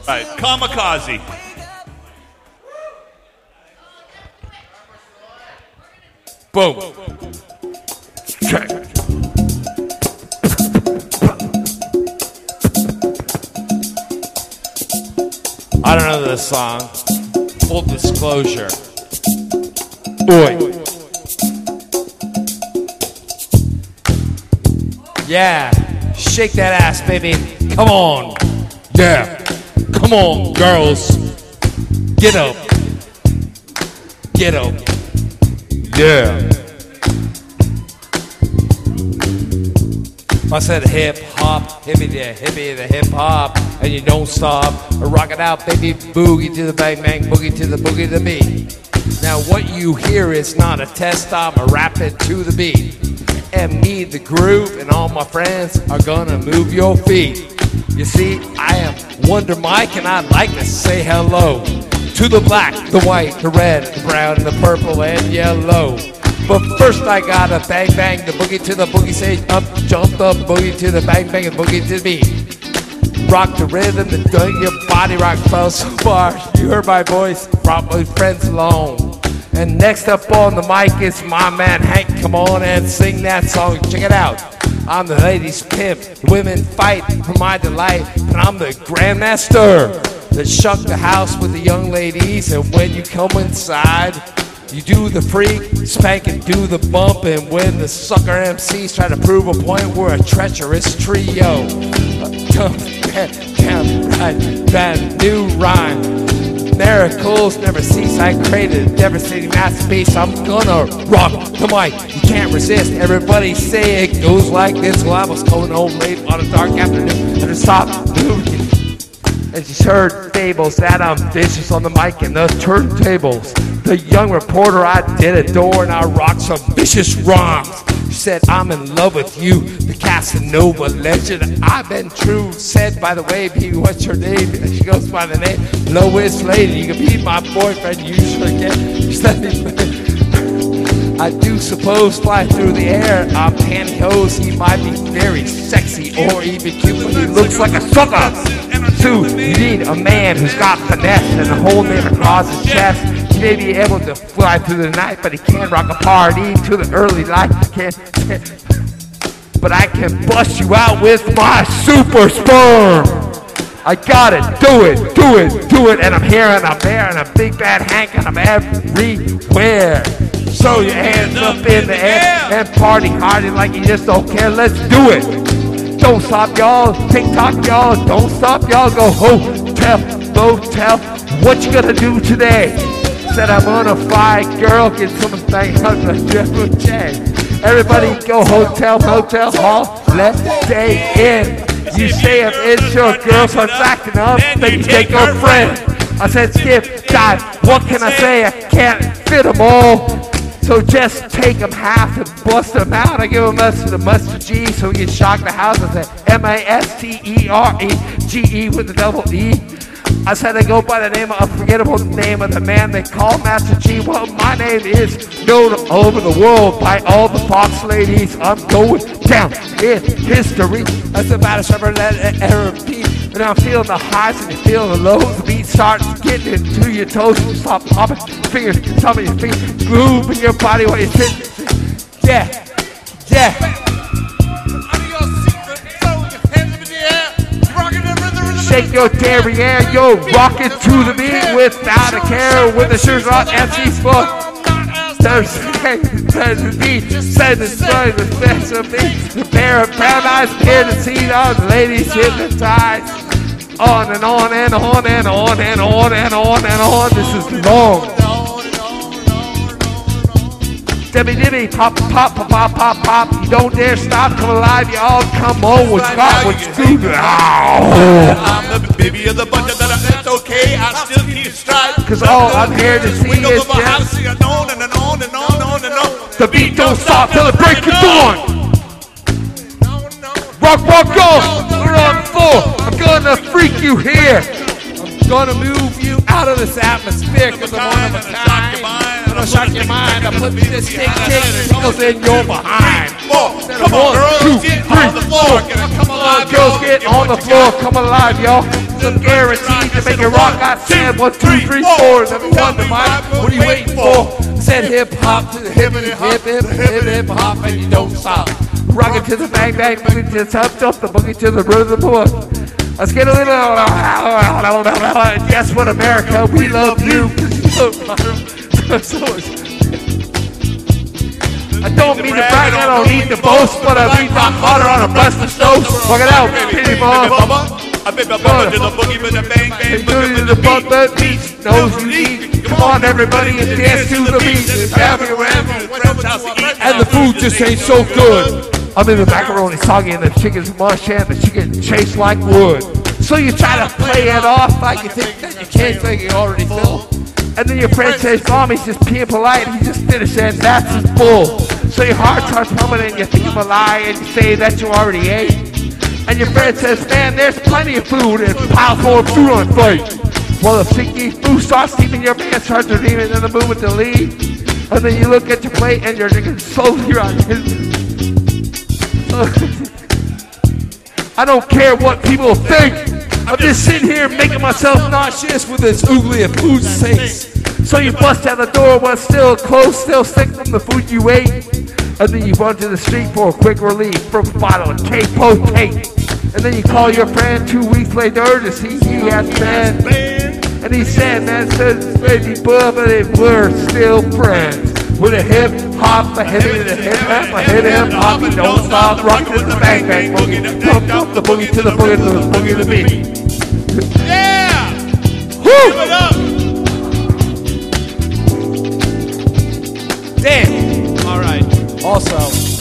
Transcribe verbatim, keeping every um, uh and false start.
Right, Kamikaze. Boom. Check. I don't know this song. Full disclosure. Oi. Yeah. Shake that ass, baby. Come on. Yeah. Come on, girls. Get up. Get up. Yeah. I said hip hop, hippie the hippie the hip hop, and you don't stop. Rock it out, baby, boogie to the bang bang, boogie to the boogie to the beat. Now what you hear is not a test, I'm a rapping to the beat. And me, the groove, and all my friends are gonna move your feet. You see, I am Wonder Mike, and I'd like to say hello to the black, the white, the red, the brown, the purple, and yellow. But first I gotta bang bang the boogie to the boogie, say up, jump the boogie to the bang bang, the boogie to the beat. Rock the rhythm, the doing your body rock flow so far. You heard my voice, brought my friends along. And next up on the mic is my man Hank. Come on and sing that song. Check it out. I'm the ladies' pimp. The women fight for my delight. And I'm the grandmaster that shook the house with the young ladies. And when you come inside, you do the freak, spank and do the bump. And when the sucker M Cs try to prove a point, we're a treacherous trio. Damn right, that new rhyme. Miracles never cease. I created a devastating masterpiece. I'm gonna rock the mic. You can't resist. Everybody say it goes like this. Well, I was going home late on a dark afternoon and I stopped moving. And she heard fables that I'm vicious on the mic and the turntables. The young reporter I did adore, and I rocked some vicious rhymes. She said, I'm in love with you, the Casanova legend. I've been true. Said, by the way, baby, what's your name? And she goes by the name Lois Lady. You can be my boyfriend, you sure can. She said, I do suppose fly through the air. I'm pantyhose. He might be very sexy or even cute, but he looks like a sucker. Two, you need a man who's got finesse and a hole never across his chest. He may be able to fly through the night, but he can't rock a party to the early light. Can't, can't. But I can bust you out with my super sperm. I got it. Do it. Do it. Do it. And I'm here and I'm there and I'm big bad Hank and I'm everywhere. So your hands up in the air and party hardy like you just don't care. Let's do it. Don't stop, y'all. TikTok, y'all. Don't stop, y'all. Go hotel, motel. What you gonna do today? Said I'm gonna fly, girl. Get something on the triple J. Everybody go hotel, motel, hall. Let's stay in. You say I'm in your girl starts acting up, then you take your friend. I said skip, dive. What can I say? I can't fit them all. So just take them half and bust them out. I give them us to the mustard G so we can shock the house. I said M A S T E R E G E with the double E. I said I go by the name of unforgettable name of the man they call Master G. Well, my name is known all over the world by all the Fox ladies. I'm going down in history. That's about a separate error repeat. And I'm feeling the highs and you're feeling the lows. The beat starts getting into your toes. You stop popping fingers, top of your feet, groove in your body while you're sitting. Yeah, yeah. Shake your derriere, yo, rock it to the beat without a care. With the shoes on, M C's book. There's the beat, send the story, the special beat. The pair of brown eyes, peer to see all the ladies hypnotized. On and on and on and on and on and on and on. This is long. Dibby dibby, pop, pop, pop, pop, pop, pop. You don't dare stop, come alive, y'all. Come on, what's got what you do? I'm the baby of the bunch, but it's okay. I still keep striving. Cause all I'm here to see is just on and on and on and on and on. the beat don't stop till it breaks the dawn. Rock, rock, go. We're on full. I'm gonna freak you here. I'm gonna move you out of this atmosphere cause I'm one of a kind. I'm gonna shock your mind. I put this tick, tick, tickles in your behind. Come on, girls, get on the floor. alive, girls y'all. get Get on what the you floor, got. come alive, y'all. Some guaranteed to make it rock. I said one, two, three, four. Number one to Mike. What are you waiting for? I said hip hop to the hip, hip, hip, hip, hip, hip hop, and you don't stop. Rockin' to the bang bang, boogie to the top, jump the boogie to the rhythm of the book. Let's get a little. And guess what, America? We love you. So I don't mean to brag, I don't need to boast, but I mean I'm hotter on a busted stove. Walk it out, pity bomb. I bet my bummer to the boogie with the bang bang, boogie with The the bump beat. that beats, knows you need. Come on, everybody, and dance to the beat. It's everywhere. And the food just ain't so good. I mean, the macaroni soggy and the chicken's mush and the chicken chased like wood. So you try to play it off like you think that you can't think you already filled. And then your friend says, Mom, he's just being polite. He just finished and that's his bull. So your heart starts humming and you think of a lie and you say that you already ate. And your friend says, man, there's plenty of food and piles more food on plate. Well, the sticky food starts steaming, your man starts redeeming in the movement to leave. And then you look at your plate and you're drinking slowly on his. I don't care what people think. I'm just sitting here making myself nauseous with this oogly of food sinks. So you bust out the door while still close, still sick from the food you ate. And then you run to the street for a quick relief from a bottle of cake post cake. And then you call your friend two weeks later to see he has been. And he said, man, says baby bub, but we're still friends. With a hip hop, a hip and a hip hop, a hip hip hop, and don't stop rocking to the bang bang boogie. Dump, dump the boogie to the boogie to the boogie to the beat. Yeah! Woo! Give it up! Damn. All right. Also,